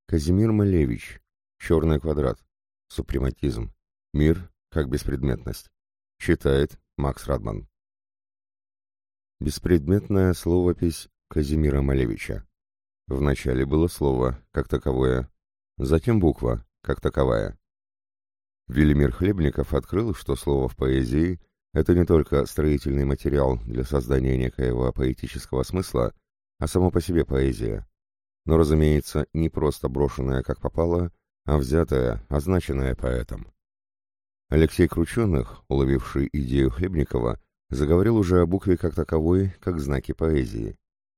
Казимир Малевич. Черный квадрат. Супрематизм. Мир как беспредметность. Читает Макс Радман. Беспредметная словопись Казимира Малевича. Вначале было слово, как таковое, затем буква, как таковая. Велимир Хлебников открыл, что слово в поэзии — это не только строительный материал для создания некоего поэтического смысла, а само по себе поэзия. Но, разумеется, не просто брошенная как попало, а взятая, означенная поэтом. Алексей Крученых, уловивший идею Хлебникова, заговорил уже о букве как таковой, как знаке поэзии.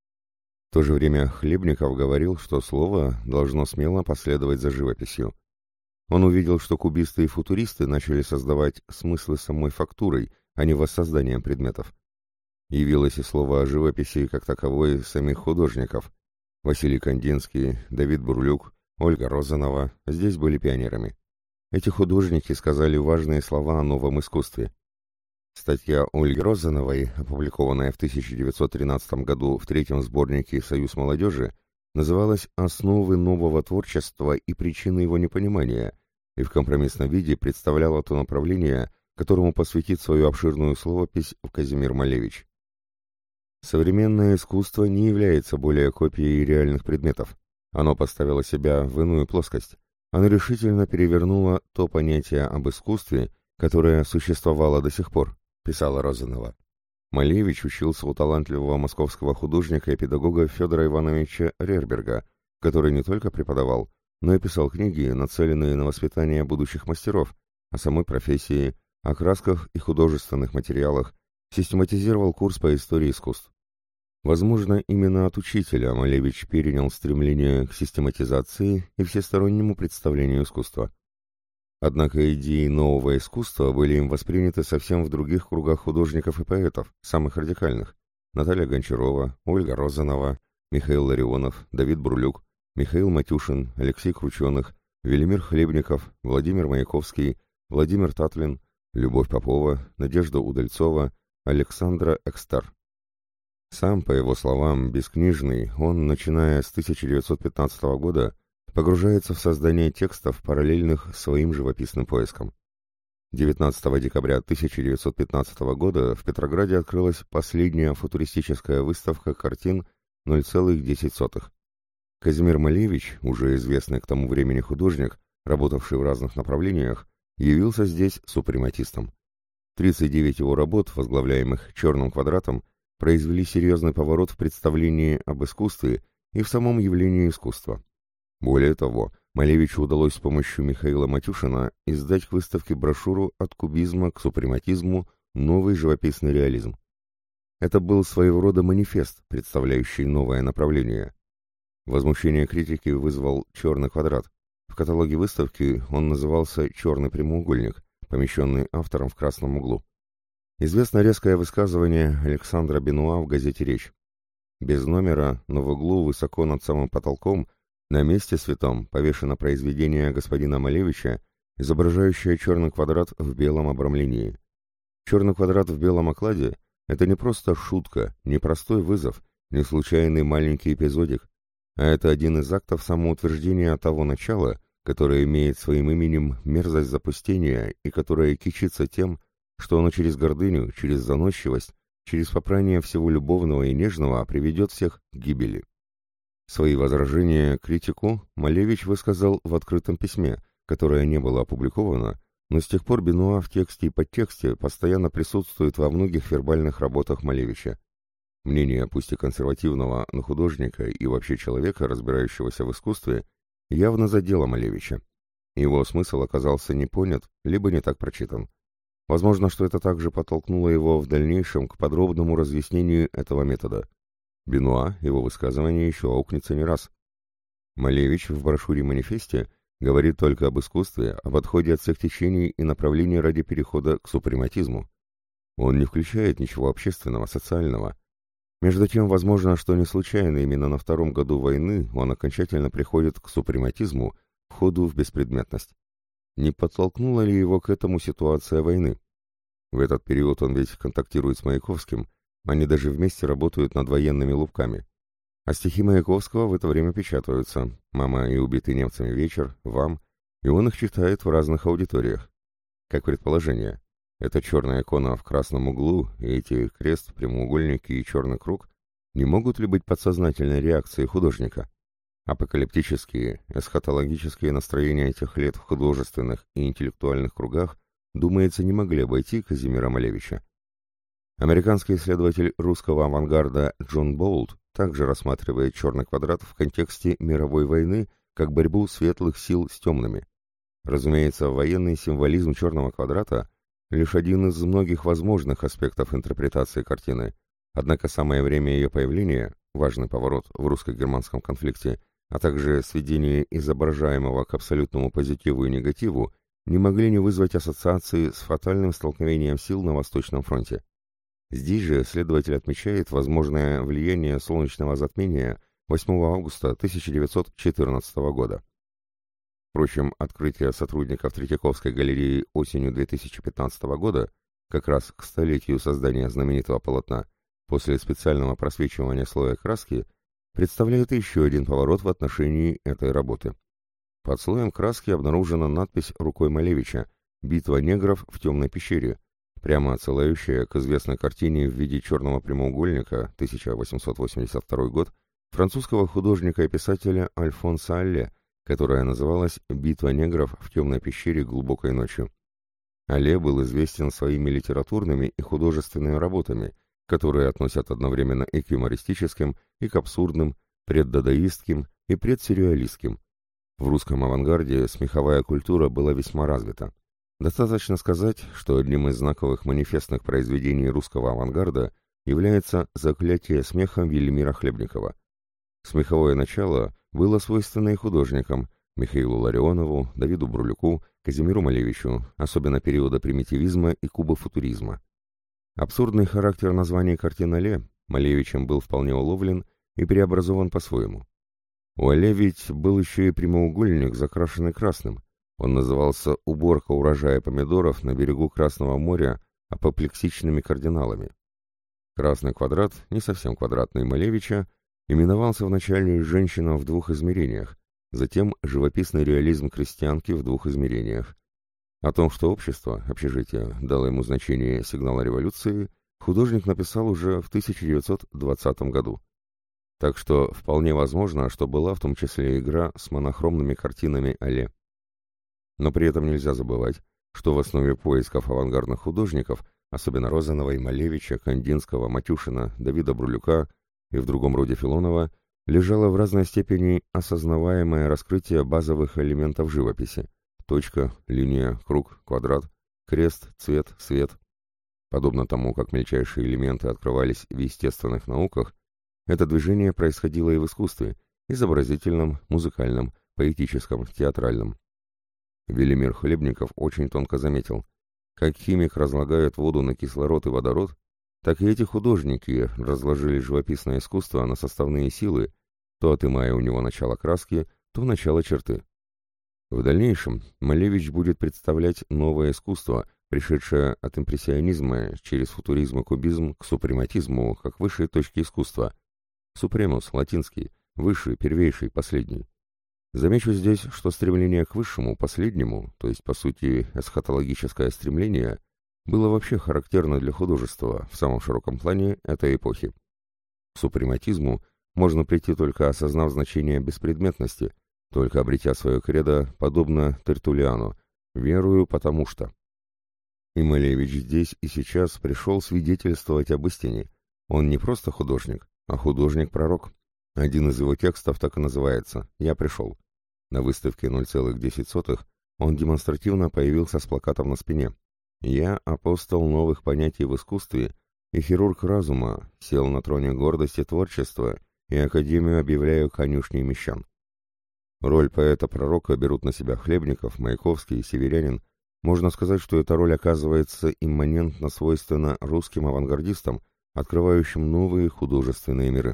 В то же время Хлебников говорил, что слово должно смело последовать за живописью. Он увидел, что кубисты и футуристы начали создавать смыслы самой фактурой, а не воссозданием предметов. Явилось и слово о живописи как таковой самих художников. Василий Кандинский, Давид Бурлюк, Ольга Розанова здесь были пионерами. Эти художники сказали важные слова о новом искусстве. Статья Ольги Розановой, опубликованная в 1913 году в третьем сборнике «Союз молодежи», называлась «Основы нового творчества и причины его непонимания» и в компромиссном виде представляла то направление, которому посвятит свою обширную словопись Казимир Малевич. Современное искусство не является более копией реальных предметов. Оно поставило себя в иную плоскость. Оно решительно перевернуло то понятие об искусстве, которое существовало до сих пор, писала Розанова. Малевич учился у талантливого московского художника и педагога Федора Ивановича Рерберга, который не только преподавал, но и писал книги, нацеленные на воспитание будущих мастеров, о самой профессии, о красках и художественных материалах, систематизировал курс по истории искусств. Возможно, именно от учителя Малевич перенял стремление к систематизации и всестороннему представлению искусства. Однако идеи нового искусства были им восприняты совсем в других кругах художников и поэтов, самых радикальных. Наталья Гончарова, Ольга Розанова, Михаил Ларионов, Давид Бурлюк, Михаил Матюшин, Алексей Крученых, Велимир Хлебников, Владимир Маяковский, Владимир Татлин, Любовь Попова, Надежда Удальцова, Александра Экстар. Сам, по его словам, бескнижный, он, начиная с 1915 года, погружается в создание текстов, параллельных своим живописным поискам. 19 декабря 1915 года в Петрограде открылась последняя футуристическая выставка картин «0,10». Казимир Малевич, уже известный к тому времени художник, работавший в разных направлениях, явился здесь супрематистом. 39 его работ, возглавляемых «Черным квадратом», произвели серьезный поворот в представлении об искусстве и в самом явлении искусства. Более того, Малевичу удалось с помощью Михаила Матюшина издать к выставке брошюру «От кубизма к супрематизму. Новый живописный реализм». Это был своего рода манифест, представляющий новое направление. Возмущение критики вызвал «Черный квадрат». В каталоге выставки он назывался «Черный прямоугольник», помещенный автором в красном углу. Известно резкое высказывание Александра Бенуа в газете «Речь». Без номера, но в углу, высоко над самым потолком, на месте святом повешено произведение господина Малевича, изображающее черный квадрат в белом обрамлении. Черный квадрат в белом окладе — это не просто шутка, не простой вызов, не случайный маленький эпизодик, а это один из актов самоутверждения того начала, которое имеет своим именем мерзость запустения и которое кичится тем, что оно через гордыню, через заносчивость, через попрание всего любовного и нежного приведет всех к гибели. Свои возражения критику Малевич высказал в открытом письме, которое не было опубликовано, но с тех пор Бенуа в тексте и подтексте постоянно присутствует во многих вербальных работах Малевича. Мнение, пусть и консервативного, но художника и вообще человека, разбирающегося в искусстве, явно задело Малевича. Его смысл оказался не понят, либо не так прочитан. Возможно, что это также подтолкнуло его в дальнейшем к подробному разъяснению этого метода. Бенуа его высказывание еще аукнется не раз. Малевич в брошюре-манифесте говорит только об искусстве, об отходе от всех течений и направлении ради перехода к супрематизму. Он не включает ничего общественного, социального. Между тем, возможно, что не случайно именно на втором году войны он окончательно приходит к супрематизму, входу в беспредметность. Не подтолкнула ли его к этому ситуация войны? В этот период он ведь контактирует с Маяковским, они даже вместе работают над военными лубками. А стихи Маяковского в это время печатаются. «Мама и убитый немцами вечер», «Вам», и он их читает в разных аудиториях. Как предположение, эта черная икона в красном углу и эти крест, прямоугольники и черный круг не могут ли быть подсознательной реакцией художника? Апокалиптические, эсхатологические настроения этих лет в художественных и интеллектуальных кругах, думается, не могли обойти Казимира Малевича. Американский исследователь русского авангарда Джон Боулт также рассматривает черный квадрат в контексте мировой войны как борьбу светлых сил с темными. Разумеется, военный символизм черного квадрата лишь один из многих возможных аспектов интерпретации картины, однако самое время ее появления, важный поворот в русско-германском конфликте, а также сведение изображаемого к абсолютному позитиву и негативу, не могли не вызвать ассоциации с фатальным столкновением сил на Восточном фронте. Здесь же следователь отмечает возможное влияние солнечного затмения 8 августа 1914 года. Впрочем, открытие сотрудников Третьяковской галереи осенью 2015 года, как раз к столетию создания знаменитого полотна, после специального просвечивания слоя краски, представляет еще один поворот в отношении этой работы. Под слоем краски обнаружена надпись рукой Малевича «Битва негров в темной пещере», прямо отсылающая к известной картине в виде черного прямоугольника 1882 год французского художника и писателя Альфонса Алле, которая называлась «Битва негров в темной пещере глубокой ночью». Алле был известен своими литературными и художественными работами, которые относят одновременно и к юмористическим, и к абсурдным, преддадаистским и предсюрреалистским. В русском авангарде смеховая культура была весьма развита. Достаточно сказать, что одним из знаковых манифестных произведений русского авангарда является «Заклятие смехом» Велимира Хлебникова. Смеховое начало было свойственно и художникам Михаилу Ларионову, Давиду Брулюку, Казимиру Малевичу, особенно периода примитивизма и кубофутуризма. Абсурдный характер названий картин Алле Малевичем был вполне уловлен и преобразован по-своему. У Алле ведь был еще и прямоугольник, закрашенный красным. Он назывался «Уборка урожая помидоров на берегу Красного моря апоплексичными кардиналами». Красный квадрат, не совсем квадратный Малевича, именовался вначале «Женщина в двух измерениях», затем «Живописный реализм крестьянки в двух измерениях». О том, что общество, общежитие, дало ему значение сигнала революции, художник написал уже в 1920 году. Так что вполне возможно, что была в том числе игра с монохромными картинами Алле. Но при этом нельзя забывать, что в основе поисков авангардных художников, особенно Розановой, Малевича, Кандинского, Матюшина, Давида Брулюка и в другом роде Филонова, лежало в разной степени осознаваемое раскрытие базовых элементов живописи: точка, линия, круг, квадрат, крест, цвет, свет. Подобно тому, как мельчайшие элементы открывались в естественных науках, это движение происходило и в искусстве: изобразительном, музыкальном, поэтическом, театральном. Велимир Хлебников очень тонко заметил: как химик разлагает воду на кислород и водород, так и эти художники разложили живописное искусство на составные силы, то отымая у него начало краски, то начало черты. В дальнейшем Малевич будет представлять новое искусство, пришедшее от импрессионизма через футуризм и кубизм к супрематизму как высшей точке искусства. Супремус, латинский, высший, первейший, последний. Замечу здесь, что стремление к высшему, последнему, то есть, по сути, эсхатологическое стремление, было вообще характерно для художества в самом широком плане этой эпохи. К супрематизму можно прийти только осознав значение беспредметности, только обретя свое кредо, подобно Тертуллиану, верую потому что. И Малевич здесь и сейчас пришел свидетельствовать об истине. Он не просто художник, а художник-пророк. Один из его текстов так и называется «Я пришел». На выставке 0,10 он демонстративно появился с плакатом на спине. «Я апостол новых понятий в искусстве и хирург разума, сел на троне гордости творчества и академию объявляю конюшней мещан». Роль поэта-пророка берут на себя Хлебников, Маяковский и Северянин. Можно сказать, что эта роль оказывается имманентно свойственна русским авангардистам, открывающим новые художественные миры.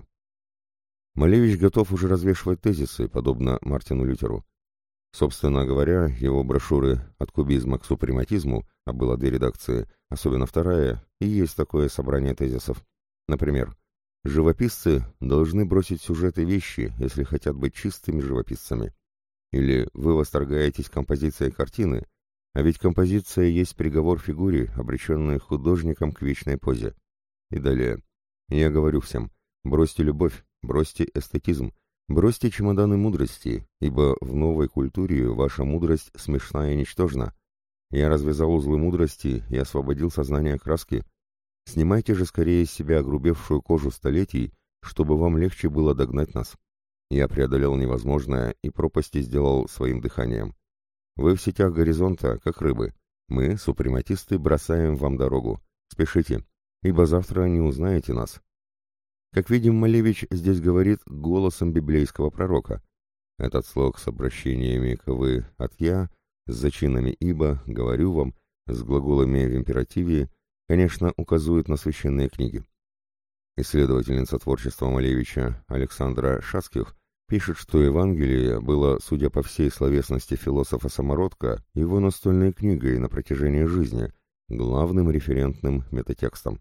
Малевич готов уже развешивать тезисы, подобно Мартину Лютеру. Собственно говоря, его брошюры «От кубизма к супрематизму», а было две редакции, особенно вторая, и есть такое собрание тезисов. Например, Живописцы должны бросить сюжеты вещи, если хотят быть чистыми живописцами. Или вы восторгаетесь композицией картины, а ведь композиция есть приговор фигуре, обреченной художником к вечной позе. И далее. Я говорю всем, бросьте любовь, бросьте эстетизм, бросьте чемоданы мудрости, ибо в новой культуре ваша мудрость смешна и ничтожна. Я развязал узлы мудрости и освободил сознание краски. Снимайте же скорее с себя огрубевшую кожу столетий, чтобы вам легче было догнать нас. Я преодолел невозможное и пропасти сделал своим дыханием. Вы в сетях горизонта, как рыбы. Мы, супрематисты, бросаем вам дорогу. Спешите, ибо завтра не узнаете нас. Как видим, Малевич здесь говорит голосом библейского пророка. Этот слог с обращениями к «вы» от «я», с зачинами «ибо», «говорю вам», с глаголами в императиве, конечно, указывает на священные книги. Исследовательница творчества Малевича Александра Шацких пишет, что Евангелие было, судя по всей словесности философа-самородка, его настольной книгой на протяжении жизни, главным референтным метатекстом.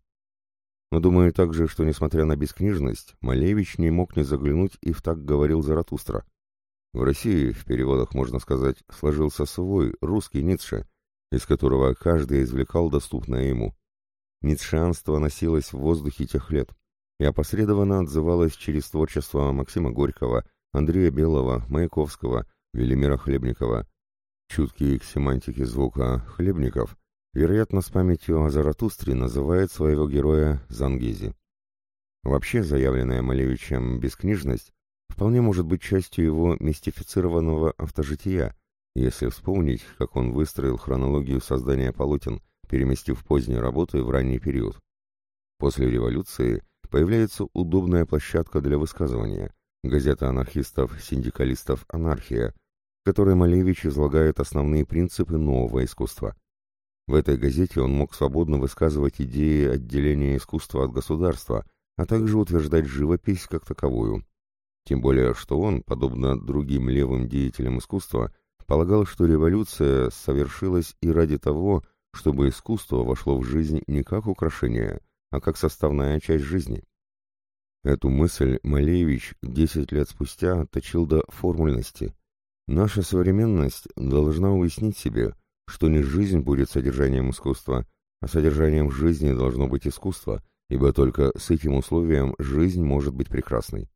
Но думаю также, что, несмотря на бескнижность, Малевич не мог не заглянуть и в «Так говорил Заратустра». В России, в переводах можно сказать, сложился свой, русский Ницше, из которого каждый извлекал доступное ему. Ницшеанство носилось в воздухе тех лет и опосредованно отзывалось через творчество Максима Горького, Андрея Белого, Маяковского, Велимира Хлебникова. Чуткий к семантике звука Хлебников, вероятно, с памятью о Заратустре называет своего героя Зангези. Вообще, заявленная Малевичем бескнижность вполне может быть частью его мистифицированного автожития, если вспомнить, как он выстроил хронологию создания полотен, переместив поздние работы в ранний период. После революции появляется удобная площадка для высказывания, газета анархистов-синдикалистов «Анархия», в которой Малевич излагает основные принципы нового искусства. В этой газете он мог свободно высказывать идеи отделения искусства от государства, а также утверждать живопись как таковую. Тем более, что он, подобно другим левым деятелям искусства, полагал, что революция совершилась и ради того, чтобы искусство вошло в жизнь не как украшение, а как составная часть жизни. Эту мысль Малевич 10 лет спустя отточил до формульности. Наша современность должна уяснить себе, что не жизнь будет содержанием искусства, а содержанием жизни должно быть искусство, ибо только с этим условием жизнь может быть прекрасной.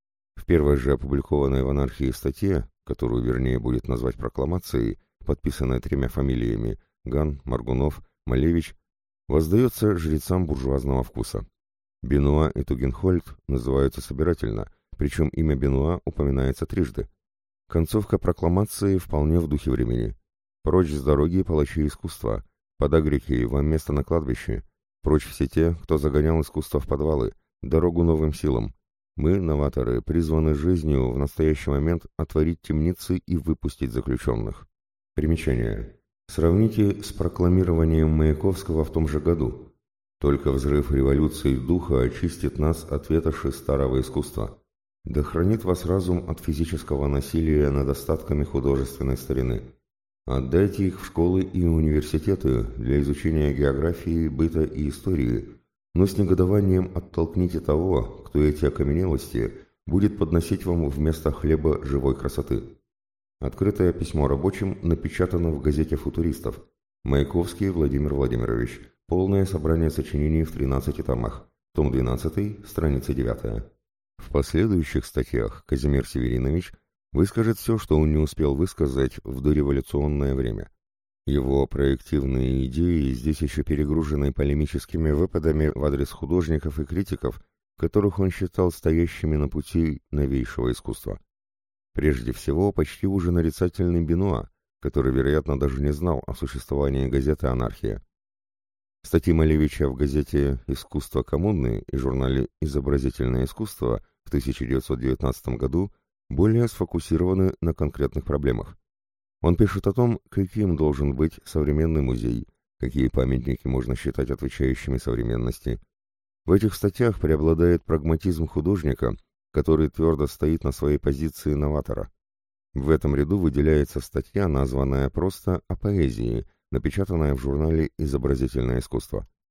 В первой же опубликованной в «Анархии» статье, которую вернее будет назвать прокламацией, подписанной 3 фамилиями Ган, Моргунов, Малевич, воздается жрецам буржуазного вкуса. Бенуа и Тугенхольд называются собирательно, причем имя Бенуа упоминается трижды. Концовка прокламации вполне в духе времени. «Прочь с дороги, палачи искусства! Подагрики, вам место на кладбище! Прочь все те, кто загонял искусство в подвалы! Дорогу новым силам! Мы, новаторы, призваны жизнью в настоящий момент отворить темницы и выпустить заключенных». Примечание. Сравните с прокламированием Маяковского в том же году. Только взрыв революции духа очистит нас от ветоши старого искусства. Да хранит вас разум от физического насилия над остатками художественной старины. Отдайте их в школы и университеты для изучения географии, быта и истории, но с негодованием оттолкните того, кто эти окаменелости будет подносить вам вместо хлеба живой красоты. Открытое письмо рабочим напечатано в газете «Футуристов». Маяковский Владимир Владимирович. Полное собрание сочинений в 13 томах. Том 12, страница 9. В последующих статьях Казимир Северинович выскажет все, что он не успел высказать в дореволюционное время. Его проективные идеи здесь еще перегружены полемическими выпадами в адрес художников и критиков, которых он считал стоящими на пути новейшего искусства. Прежде всего, почти уже нарицательный Бенуа, который, вероятно, даже не знал о существовании газеты «Анархия». Статьи Малевича в газете «Искусство коммуны» и журнале «Изобразительное искусство» в 1919 году более сфокусированы на конкретных проблемах. Он пишет о том, каким должен быть современный музей, какие памятники можно считать отвечающими современности. В этих статьях преобладает прагматизм художника, который твердо стоит на своей позиции новатора. В этом ряду выделяется статья, названная просто «О поэзии», напечатанная в журнале «Изобразительное искусство».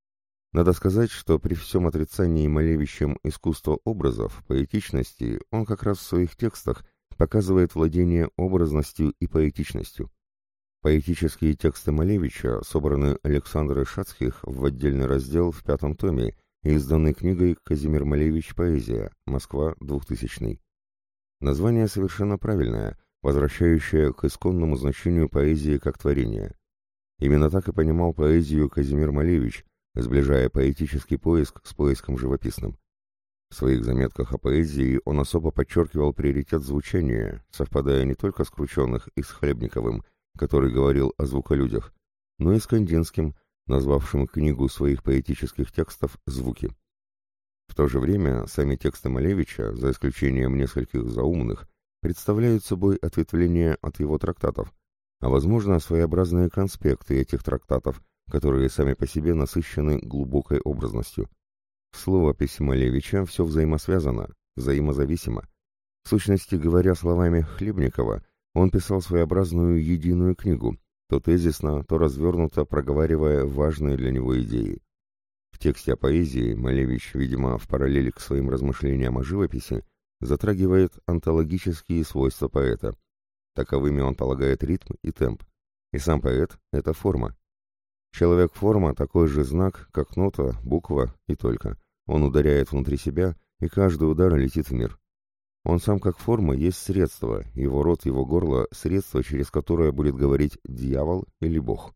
Надо сказать, что при всем отрицании Малевичем искусства образов, поэтичности, он как раз в своих текстах показывает владение образностью и поэтичностью. Поэтические тексты Малевича собраны Александрой Шацких в отдельный раздел в 5-том томе и изданы книгой «Казимир Малевич. Поэзия. Москва. 2000». Название совершенно правильное, возвращающее к исконному значению поэзии как творения. Именно так и понимал поэзию Казимир Малевич, сближая поэтический поиск с поиском живописным. В своих заметках о поэзии он особо подчеркивал приоритет звучания, совпадая не только с Крученых и с Хлебниковым, который говорил о звуколюдях, но и с Кандинским, назвавшим книгу своих поэтических текстов «Звуки». В то же время сами тексты Малевича, за исключением нескольких заумных, представляют собой ответвление от его трактатов, а возможно своеобразные конспекты этих трактатов, которые сами по себе насыщены глубокой образностью. В словописи Малевича все взаимосвязано, взаимозависимо. В сущности, говоря словами Хлебникова, он писал своеобразную единую книгу, то тезисно, то развернуто проговаривая важные для него идеи. В тексте о поэзии Малевич, видимо, в параллели к своим размышлениям о живописи, затрагивает онтологические свойства поэта. Таковыми он полагает ритм и темп. И сам поэт — это форма. Человек-форма — такой же знак, как нота, буква и только. Он ударяет внутри себя, и каждый удар летит в мир. Он сам как форма есть средство, его рот, его горло — средство, через которое будет говорить дьявол или Бог.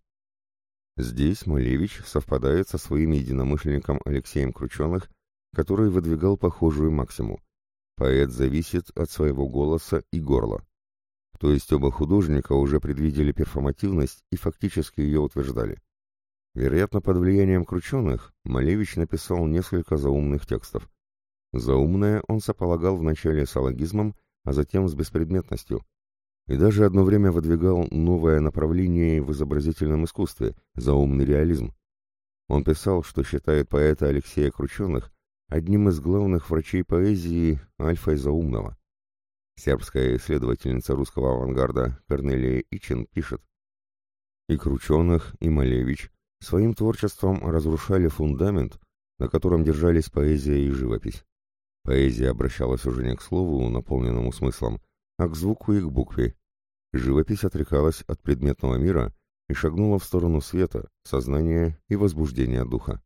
Здесь Малевич совпадает со своим единомышленником Алексеем Крученых, который выдвигал похожую максиму. Поэт зависит от своего голоса и горла. То есть оба художника уже предвидели перформативность и фактически ее утверждали. Вероятно, под влиянием Крученых Малевич написал несколько заумных текстов. Заумное он сополагал вначале с алогизмом, а затем с беспредметностью. И даже одно время выдвигал новое направление в изобразительном искусстве – заумный реализм. Он писал, что считает поэта Алексея Крученых одним из главных врачей поэзии альфой заумного. Сербская исследовательница русского авангарда Корнелия Ичин пишет: «И Крученых, и Малевич своим творчеством разрушали фундамент, на котором держались поэзия и живопись. Поэзия обращалась уже не к слову, наполненному смыслом, а к звуку и к букве. Живопись отрекалась от предметного мира и шагнула в сторону света, сознания и возбуждения духа».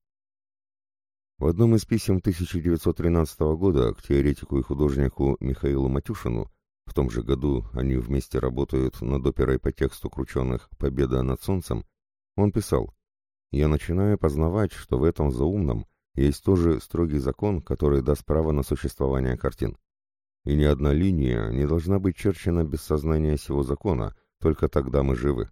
В одном из писем 1913 года к теоретику и художнику Михаилу Матюшину, в том же году они вместе работают над оперой по тексту Крученых «Победа над солнцем», он писал: «Я начинаю познавать, что в этом заумном есть тоже строгий закон, который даст право на существование картин. И ни одна линия не должна быть черчена без сознания сего закона, только тогда мы живы».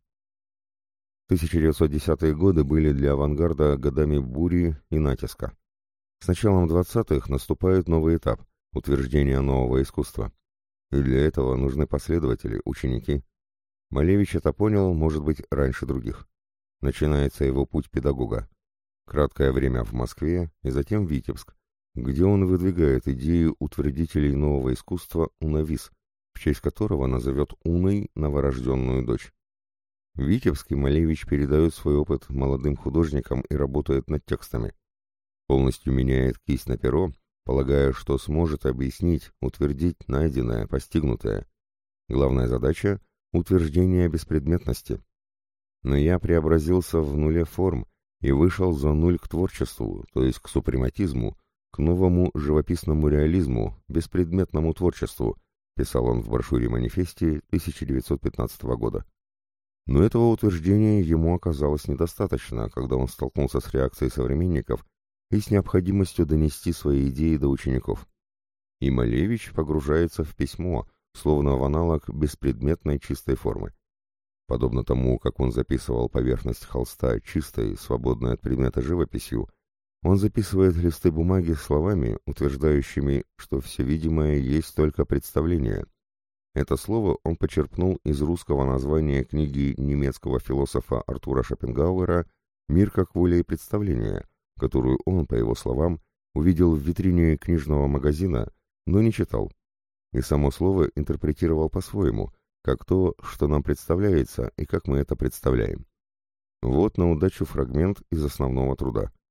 1910-е годы были для авангарда годами бури и натиска. С началом 20-х наступает новый этап – утверждение нового искусства. И для этого нужны последователи, ученики. Малевич это понял, может быть, раньше других. Начинается его путь педагога. Краткое время в Москве и затем Витебск, где он выдвигает идею утвердителей нового искусства «Унавис», в честь которого назовет Уной новорожденную дочь. В Витебске Малевич передает свой опыт молодым художникам и работает над текстами. Полностью меняет кисть на перо, полагая, что сможет объяснить, утвердить найденное, постигнутое. Главная задача — утверждение беспредметности. Но я преобразился в нуле форм и вышел за нуль к творчеству, то есть к супрематизму, к новому живописному реализму, беспредметному творчеству, писал он в брошюре-манифесте 1915 года. Но этого утверждения ему оказалось недостаточно, когда он столкнулся с реакцией современников и с необходимостью донести свои идеи до учеников. И Малевич погружается в письмо, словно в аналог беспредметной чистой формы. Подобно тому, как он записывал поверхность холста чистой, свободной от предмета живописью, он записывает листы бумаги словами, утверждающими, что все видимое есть только представление. Это слово он почерпнул из русского названия книги немецкого философа Артура Шопенгауэра «Мир как воля и представление», которую он, по его словам, увидел в витрине книжного магазина, но не читал, и само слово интерпретировал по-своему, как то, что нам представляется и как мы это представляем. Вот на удачу фрагмент из основного труда.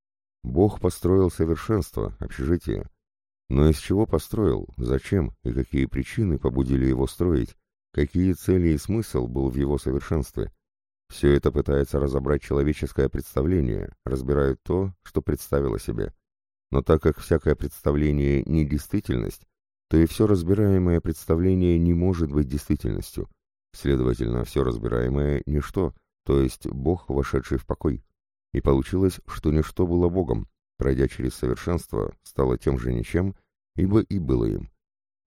Бог построил совершенство, общежитие. Но из чего построил, зачем и какие причины побудили его строить, какие цели и смысл был в его совершенстве? Все это пытается разобрать человеческое представление, разбирает то, что представило себе. Но так как всякое представление не действительность, то и все разбираемое представление не может быть действительностью. Следовательно, все разбираемое – ничто, то есть Бог, вошедший в покой. И получилось, что ничто было Богом, пройдя через совершенство, стало тем же ничем, ибо и было им.